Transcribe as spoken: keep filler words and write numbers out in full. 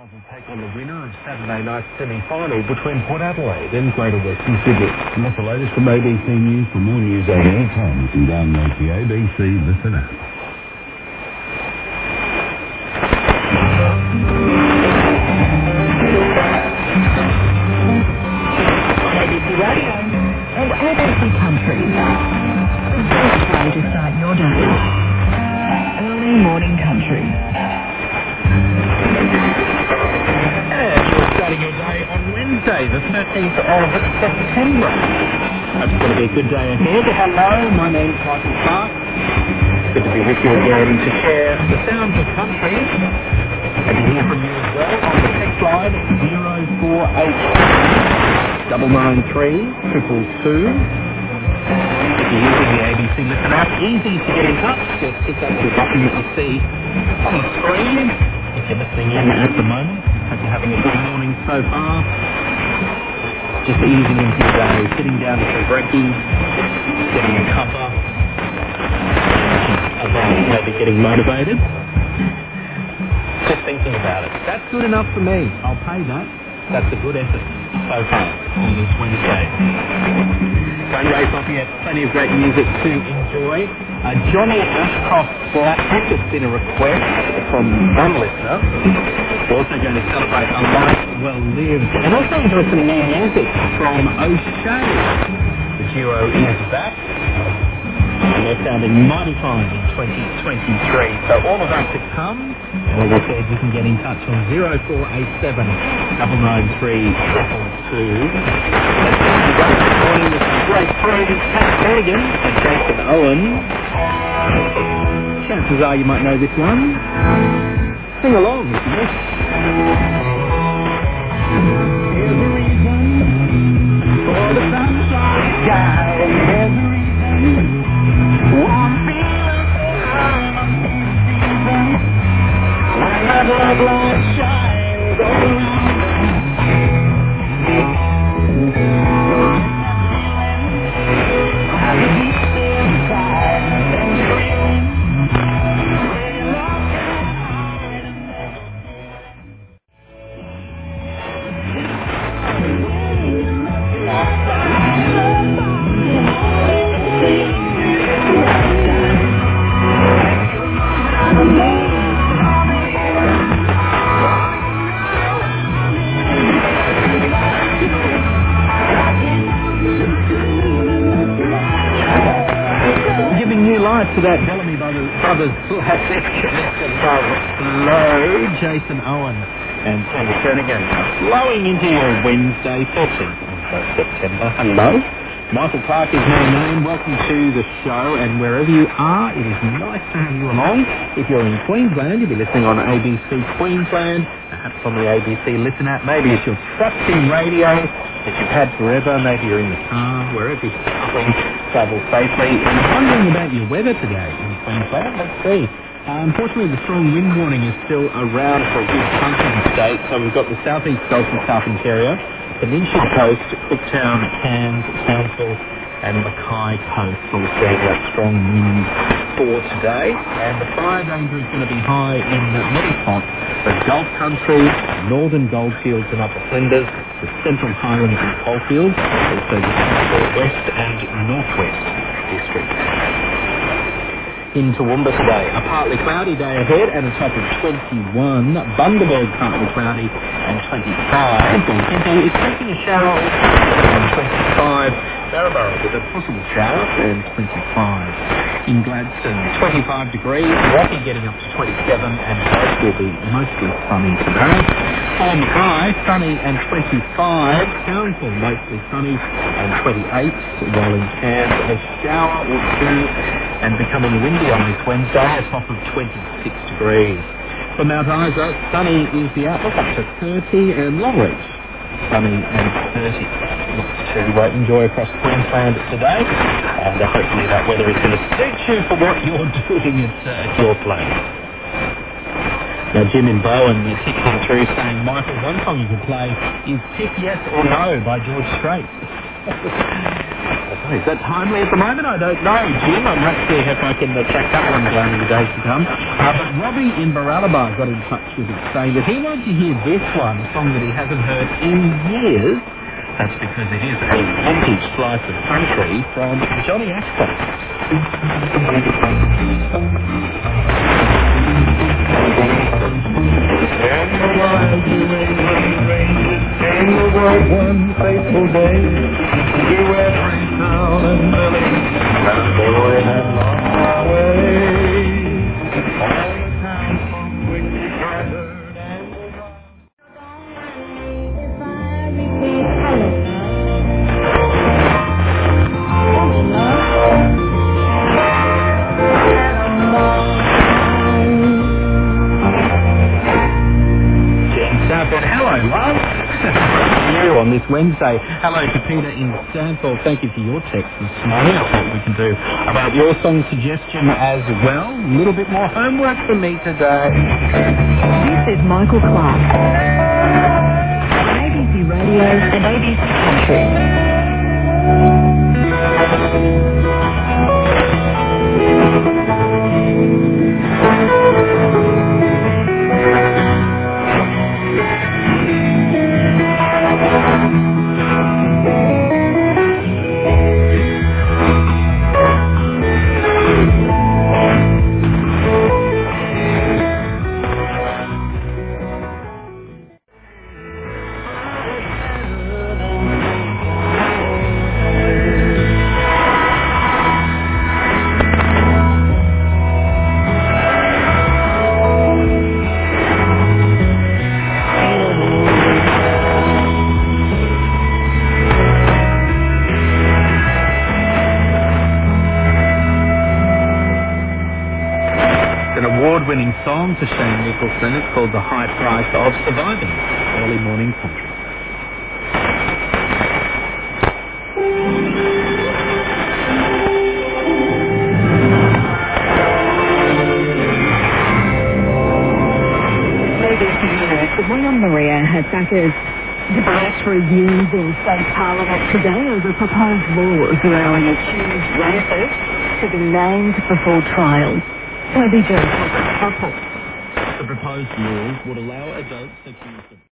Styles will take on the winner of Saturday night's semi-final between Port Adelaide and Greater Western Sydney. And that's the latest from A B C News. For more news at any time, you can download the A B C Listen app. A B C Radio and A B C Country. The best way to start your day. Early morning country. And you're starting your day on Wednesday, the thirteenth of September. Hope it's going to be a good day ahead. Hello, my name's Michael Clark. Good to be with you again to share the sounds of country and to hear from you as well on the text line zero four eight nine nine three two two two. If you're using the A B C Listen app, easy to get in touch. Just click that little button that you see on the screen. If you're listening in at the moment, hope you're having a good morning so far. Just easing into your day, sitting down to some brekkie, getting a cuppa, maybe getting motivated. Just thinking about it. That's good enough for me. I'll pay that. That's a good effort so far on this Wednesday. Don't race off yet. Plenty of great music to enjoy. Uh, Johnny Ashcroft's Blackbook. It's been a request from one listener. We're also going to celebrate a life well lived and also enjoy some new music from O'Shea. The duo is back and they're sounding mighty fine in twenty twenty-three. So all of that to come. And as I said, you can get in touch on zero four eight seven nine nine three two two. Let's start this morning with some great friends, Pat Berrigan and Jason Owen. Chances are you might know this one. Sing along if you wish. There's a reason for the sunshine sky. There's a reason why I'm feeling so high. When my love light shines all around me. I can be still inside and dreaming. To that Bellamy Brothers, Brothers classic, Flow, Jason Owen and Sandy Kernigan, flowing into your Wednesday, thirteenth of September. Hello, Michael Clark is my name. Welcome to the show, and wherever you are, it is nice to have you along. If you're in Queensland, you'll be listening on A B C Queensland, perhaps on the A B C Listen app. Maybe it's your trusting radio that you've had forever. Maybe you're in the car, wherever you're traveling, travel safely. And wondering about your weather today in Queensland. Let's see. Uh, unfortunately, the strong wind warning is still around for a good chunk of the state. So we've got the southeast Gulf of South Interior, Peninsula Coast, Cooktown, Cairns, Townsville, and Mackay Coast all seeing that strong wind for today. And the fire danger is going to be high in many spots. The Gulf Country, Northern Goldfields and Upper Flinders, the Central Highlands and Coalfields, also the Central West and Northwest districts. In Toowoomba today, a partly cloudy day ahead and a top of twenty-one. Bundaberg partly cloudy and twenty-five. Dalhousie expecting a shower and twenty-five. Barabara with a possible shower and twenty-five. In Gladstone, twenty-five degrees. Rocky getting up to twenty-seven and both will be mostly sunny today. For Mackay, sunny and twenty-five. Townsville, mostly sunny and twenty-eight. While in Cairns, a shower or two and becoming windy on this Wednesday, a top of twenty-six degrees. For Mount Isa, sunny is the outlook up to thirty, and Longreach, sunny and thirty. Lots to uh, enjoy across Queensland today, and uh, hopefully that weather is going to suit you for what you're doing at, uh, at your place. Now, Jim in Bowen is hicking through saying, Michael, one song you could play is Tick Yes or No by George Strait. That's Oh, is that timely at the moment? I don't know, Jim. I might see if I can uh, track that one down in the days to come. Uh, but Robbie in Baralaba got in touch with us saying that he wanted to hear this one, a song that he hasn't heard in years. That's because it is a vintage slice of country from Johnny Ashton. And the wild New England ranges came over one fateful day to every town and village that boy had lost my way. All the townsfolk quickly gathered and Stanford, hello, love. You on this Wednesday. Hello to Peter in Stanford. Thank you for your text this morning. I think we can do about your song suggestion as well. A little bit more homework for me today. This is Michael Clark. A B C Radio and A B C Country. Award-winning song to Shane Nicholson. It's called The High Price of Surviving. Early morning country. A B C News. The William Maria has backers debates resumes in state parliament today over proposed laws allowing accused rapists to be named before trials. Toby Jones. The proposed laws would allow adults accused of